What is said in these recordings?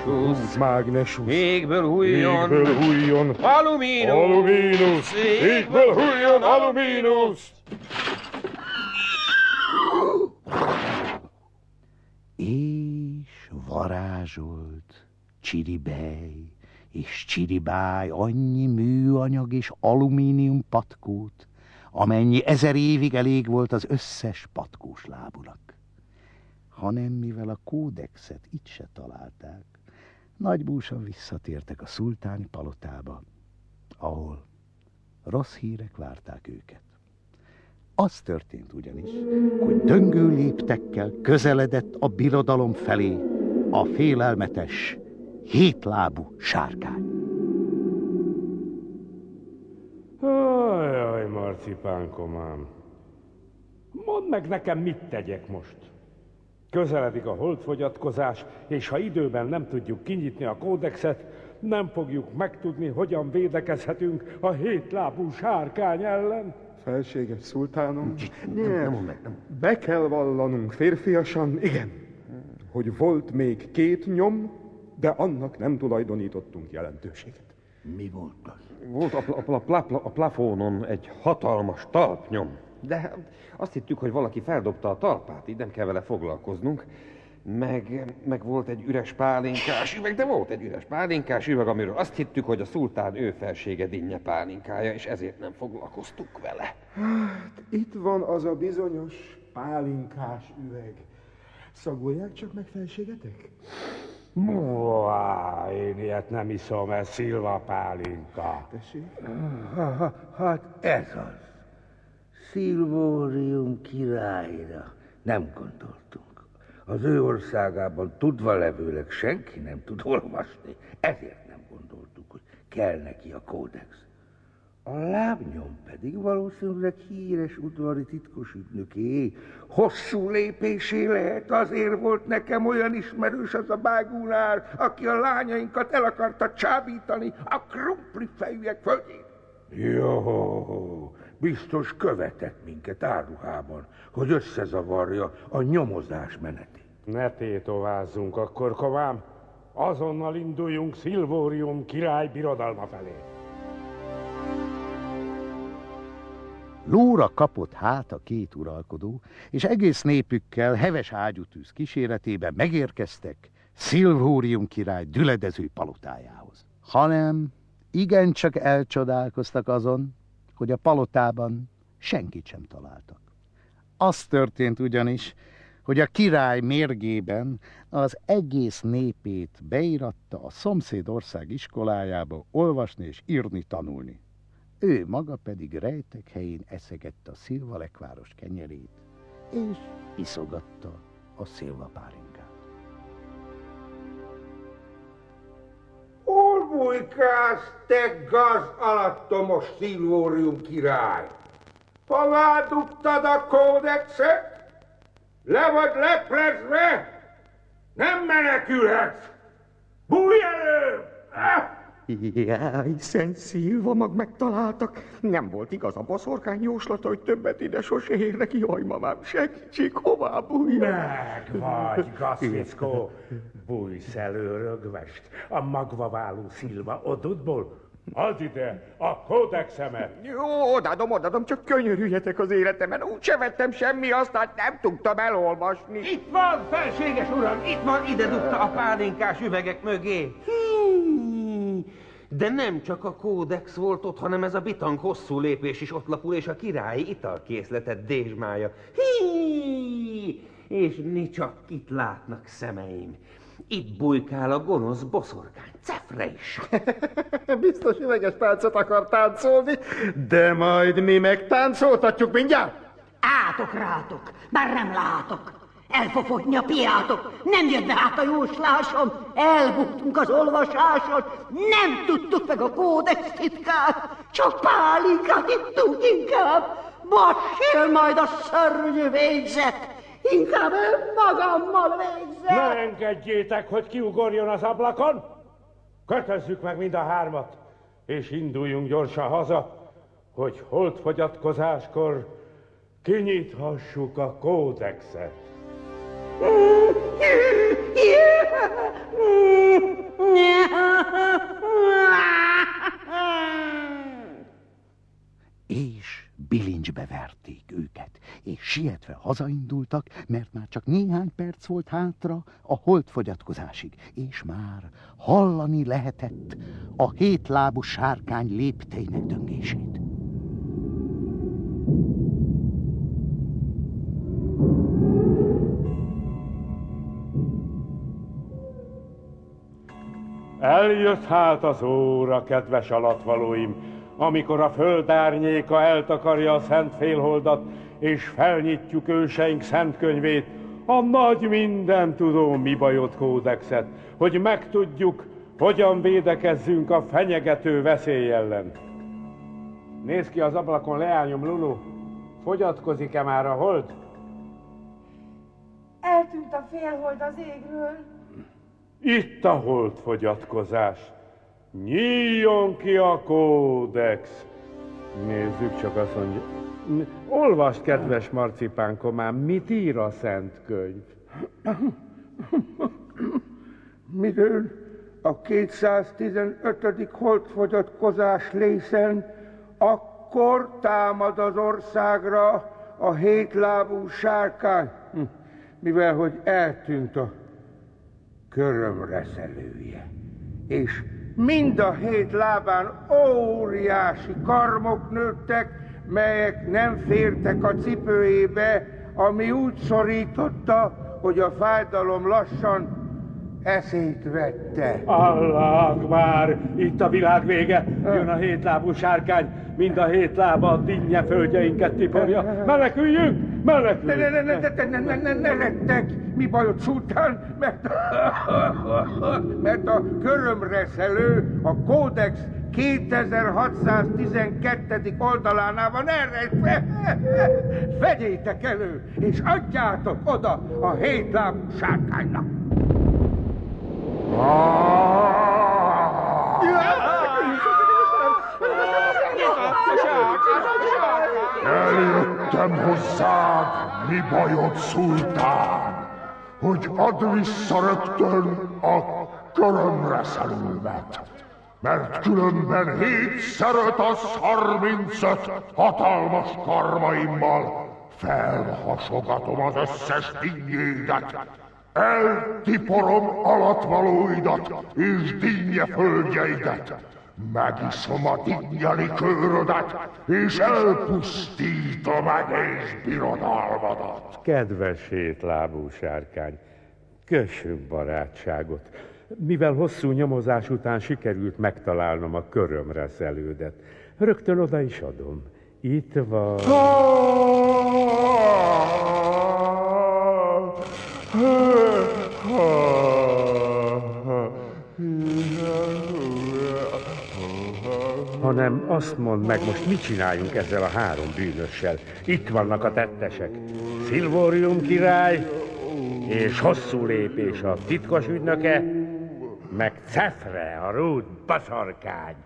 mágnesus, égből hulljon, aluminus, égből hulljon aluminus. És varázsolt Csiribej és Csiribáj annyi műanyag és alumínium patkót, amennyi 1000 évig elég volt az összes patkós lábunak. Hanem mivel a kódexet itt se találták, nagybúsan visszatértek a szultáni palotába, ahol rossz hírek várták őket. Az történt ugyanis, hogy döngő léptekkel közeledett a birodalom felé a félelmetes, hétlábú sárkány. Ajaj, marcipánkomám, mondd meg nekem, mit tegyek most. Közeledik a holdfogyatkozás, és ha időben nem tudjuk kinyitni a kódexet, nem fogjuk megtudni, hogyan védekezhetünk a hétlábú sárkány ellen. Felséges szultánom, Nem. be kell vallanunk férfiasan, igen, hogy volt még 2 nyom, de annak nem tulajdonítottunk jelentőséget. Mi volt az? Volt a plafonon egy hatalmas talpnyom. De azt hittük, hogy valaki feldobta a talpát, így nem kell vele foglalkoznunk. Meg volt egy üres pálinkás üveg, de volt egy üres pálinkás üveg, amiről azt hittük, hogy a szultán ő felsége dinnye pálinkája, és ezért nem foglalkoztuk vele. Hát, itt van az a bizonyos pálinkás üveg. Szagolják csak meg felségetek? Én ilyet nem iszom, ez szilva pálinka. Tessék? Hát ez az. Szilvórium királyra nem gondoltunk. Az ő országában tudva levőleg senki nem tud olvasni. Ezért nem gondoltuk, hogy kell neki a kódex. A lábnyom pedig valószínűleg híres udvari titkos ügynöké. Hosszú lépésé lehet, azért volt nekem olyan ismerős az a bágúnár, aki a lányainkat el akarta csábítani a krumplifejűek földjén. Jó, biztos követett minket áruhában, hogy összezavarja a nyomozás menetét. Ne tétovázzunk akkor, komám. Azonnal induljunk Szilvórium király birodalma felé. Lóra kapott hát a 2 uralkodó, és egész népükkel heves ágyútűz kíséretében megérkeztek Szilvórium király düledező palotájához. Hanem igencsak elcsodálkoztak azon, hogy a palotában senkit sem találtak. Az történt ugyanis, hogy a király mérgében az egész népét beíratta a szomszéd ország iskolájába olvasni és írni, tanulni. Ő maga pedig rejtek helyén eszegette a szilvalekváros kenyerét, és iszogatta a szilvapálinkát. Hol bujkálsz, te gaz alattomos Szilvórium király? Hová dugtad a kódexet? Le vagy leplezve? Nem menekülhetsz! Bújj elő! Jaj, Szent Szilva, megtaláltak. Nem volt igaz a boszorkány jóslata, hogy többet ide sose érnek. Jaj, mamám, segítség, hová bújjak? Meg vagy, gazfickó. Bújsz elő, rögvest, a magvaváló szilva odudból. Add ide a kódexemet. Jó, odaadom, csak könyörüljetek az életemen. Úgyse vettem semmi, aztán nem tudtam elolvasni. Itt van, felséges uram, itt van, ide dugta a pálinkás üvegek mögé. De nem csak a kódex volt ott, hanem ez a bitang hosszú lépés is ott lapul, és a királyi italkészletet dézsmája. És ni csak itt látnak szemeim. Itt bujkál a gonosz boszorkány, Cefre is. Biztos üveges táncot akar táncolni, de majd mi megtáncoltatjuk mindjárt. Átok rátok, bár nem látok. El fog fogyni a piátok, nem jött be át a jósláson, elbuktunk az olvasáson, nem tudtuk meg a kódex titkát, csak pálinkát ittunk inkább, bassél majd a szörnyű végzet, inkább magammal végzet. Ne engedjétek, hogy kiugorjon az ablakon! Kötözzük meg mind a 3, és induljunk gyorsan haza, hogy holdfogyatkozáskor kinyithassuk a kódexet. fejbe verték őket, és sietve hazaindultak, mert már csak néhány perc volt hátra a holdfogyatkozásig, és már hallani lehetett a 7 lábú sárkány lépteinek döngését. Eljött hát az óra, kedves alatvalóim, amikor a föld árnyéka eltakarja a szent félholdat, és felnyitjuk őseink szent könyvét, a nagy mindentudó mi bajod kódexet, hogy megtudjuk, hogyan védekezzünk a fenyegető veszély ellen. Nézd ki az ablakon, leányom, Lulu. Fogyatkozik-e már a hold? Eltűnt a félhold az égről. Itt a holdfogyatkozás. Nyíljon ki a kódex. Nézzük csak, azt mondja. Olvasd, kedves marcipánkomám, mit ír a szent könyv? Midőn a 215. holdfogyatkozás lészen, akkor támad az országra a 7 lábú sárkány, mivel hogy eltűnt a körömreszelője, és mind a 7 lábán óriási karmok nőttek, melyek nem fértek a cipőjébe, ami úgy szorította, hogy a fájdalom lassan eszét vette. Allah már, itt a világ vége, jön a 7 lábú sárkány, mind a 7 lába a dinnye földjeinket tiporja. Meneküljünk! Meneküljünk! Ne rettek! Mi bajod, szultán? Mert a körömreszelő, a kódex 2612. oldalánál van elrejtve. Vegyétek elő, és adjátok oda a 7 lábú sárkánynak. Eljöttem hozzád, mi bajod, szultán, hogy add vissza rögtön a körömreszelőmet, mert különben 7x5 hatalmas karmaimmal felhasogatom az összes dinnyédet, eltiporom alatvalóidat és dinnye földjeidet, megiszom a dinnyeliköörödet, és elpusztítom egész birodalmadat. Kedves 7 lábú sárkány, kössünk barátságot. Mivel hosszú nyomozás után sikerült megtalálnom a körömreszelődet, rögtön oda is adom. Itt van. Hanem azt mondd meg, most mit csináljunk ezzel a 3 bűnössel. Itt vannak a tettesek. Szilvórium király, és Hosszú Lépés a titkos ügynöke, meg Cefre, a rúd baszarkány.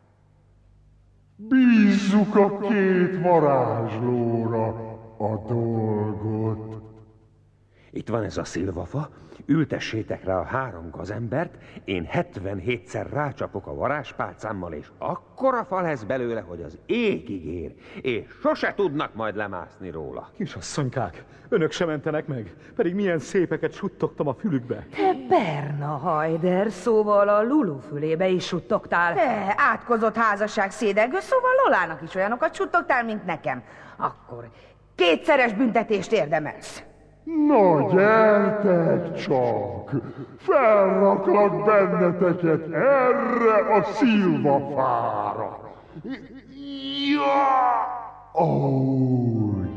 Bízzuk a 2 varázslóra a dolgot. Itt van ez a szilvafa, ültessétek rá a 3 gazembert, én 77-szer rácsapok a varázspálcámmal, és akkora fal lesz belőle, hogy az égig ér, és sose tudnak majd lemászni róla. Kisasszonykák, önök sem mentenek meg, pedig milyen szépeket suttogtam a fülükbe. Te Berna Hajder, szóval a Lulu fülébe is suttogtál. Te átkozott házasság szédelgő, szóval Lolának is olyanokat suttogtál, mint nekem. Akkor 2-szeres büntetést érdemelsz. Na gyertek csak, felraklak benneteket erre a szilvafára. Ja! Úgy.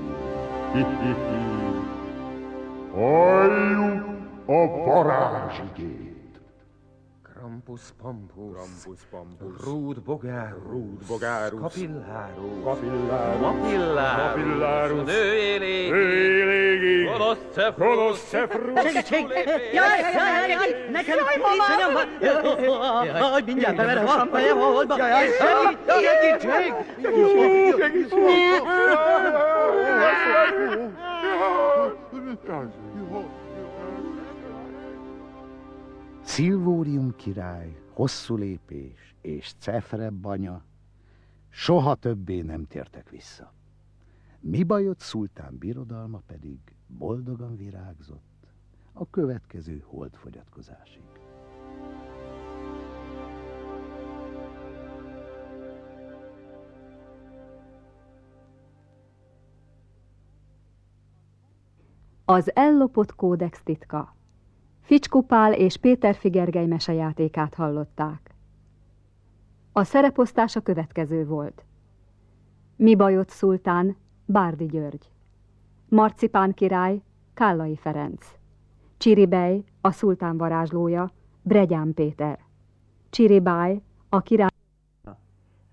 Halljuk a varázsigét. Krampus Pampus, Rúd Bogárus, Kapillárus, Mapillárus, Nőélégi, Kolosszefrus. Segítség! Jaj, nekem iszonyom van! Jaj, mindjárt beverem a holdba! Segítség! Szilvórium király, Hosszú Lépés és Cefre banya soha többé nem tértek vissza. Mibajot szultán birodalma pedig boldogan virágzott a következő holdfogyatkozásig. Az ellopott kódex titka. Ficskó Pál és Péterfi Gergely mesejátékát hallották. A szereposztás a következő volt. Mibajot szultán, Bárdi György. Marcipán király, Kállai Ferenc. Csiribej, a szultán varázslója, Bregyán Péter. Csiribáj, a király